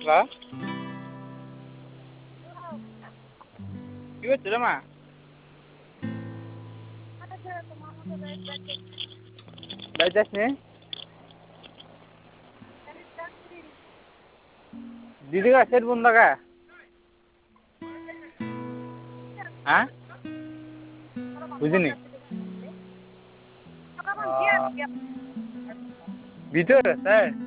হ্যাঁ কি করছো রে মা বাড়ি যাসনি দিদি का सेट बंद का हाँ बुझिनी ভিতর আছে